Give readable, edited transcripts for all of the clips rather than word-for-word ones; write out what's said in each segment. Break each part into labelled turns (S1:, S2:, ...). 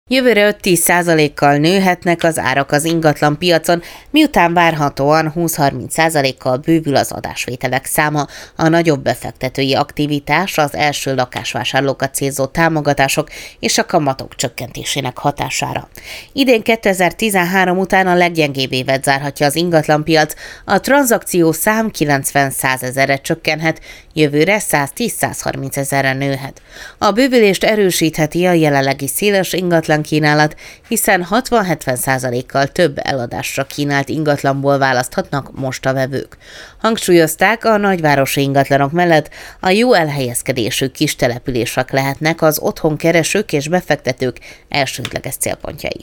S1: Jövőre 5-10%-kal nőhetnek az árak az ingatlan piacon, miután várhatóan 20-30%-kal bővül az adásvételek száma, a nagyobb befektetői aktivitás, az első lakásvásárlókat célzó támogatások és a kamatok csökkentésének hatására. Idén 2013 után a leggyengébb évet zárhatja az ingatlanpiac, a tranzakció szám 90-100 ezerre csökkenhet, jövőre 110-130 ezerre nőhet. A bővülést erősítheti a jelenlegi széles ingatlan kínálat, hiszen 60-70%-kal több eladásra kínált ingatlanból választhatnak most a vevők. Hangsúlyozták, a nagyvárosi ingatlanok mellett a jó elhelyezkedésű kis települések lehetnek az otthonkeresők és befektetők elsődleges célpontjai.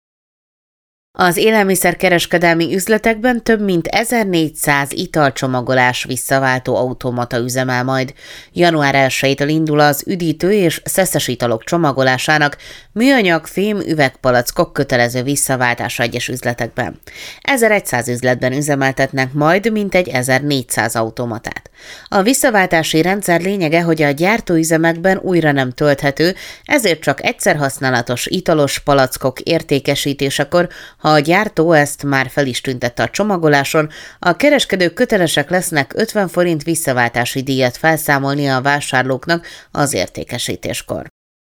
S1: Az élelmiszerkereskedelmi üzletekben több mint 1400 italcsomagolás visszaváltó automata üzemel majd. Január 1-től indul az üdítő és szeszes italok csomagolásának műanyag, fém, üvegpalackok kötelező visszaváltása egyes üzletekben. 1100 üzletben üzemeltetnek majd mintegy 1400 automatát. A visszaváltási rendszer lényege, hogy a gyártóüzemekben újra nem tölthető, ezért csak egyszer használatos italos palackok értékesítésekor, ha a gyártó ezt már fel is tüntette a csomagoláson, a kereskedők kötelesek lesznek 50 forint visszaváltási díjat felszámolni a vásárlóknak az értékesítéskor.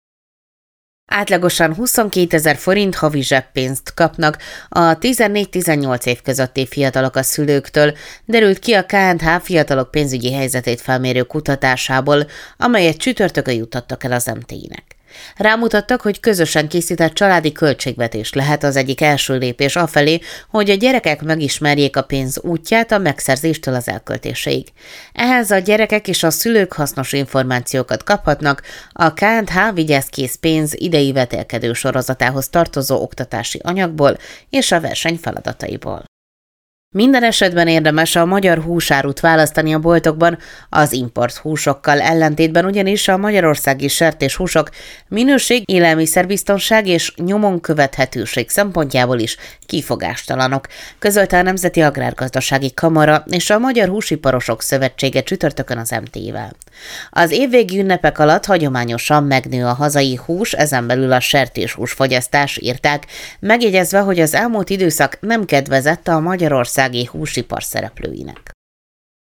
S1: Átlagosan 22 000 forint havi zseppénzt kapnak a 14-18 év közötti fiatalok a szülőktől, derült ki a KNH fiatalok pénzügyi helyzetét felmérő kutatásából, amelyet csütörtökön juttattak el az MTI-nek. Rámutattak, hogy közösen készített családi költségvetés lehet az egyik első lépés afelé, hogy a gyerekek megismerjék a pénz útját a megszerzéstől az elköltéséig. Ehhez a gyerekek és a szülők hasznos információkat kaphatnak a KNH Vigyázz Kész pénz idei vetélkedő sorozatához tartozó oktatási anyagból és a verseny feladataiból. Minden esetben érdemes a magyar húsárut választani a boltokban, az import húsokkal ellentétben, ugyanis a magyarországi sertéshúsok minőség, élelmiszerbiztonság és nyomon követhetőség szempontjából is kifogástalanok, közölte a Nemzeti Agrárgazdasági Kamara és a Magyar Húsiparosok Szövetsége csütörtökön az MT-vel. Az évvégi ünnepek alatt hagyományosan megnő a hazai hús, ezen belül a sertéshús fogyasztás, írták, megjegyezve, hogy az elmúlt időszak nem kedvezett a magyarországi húsipar szereplőinek.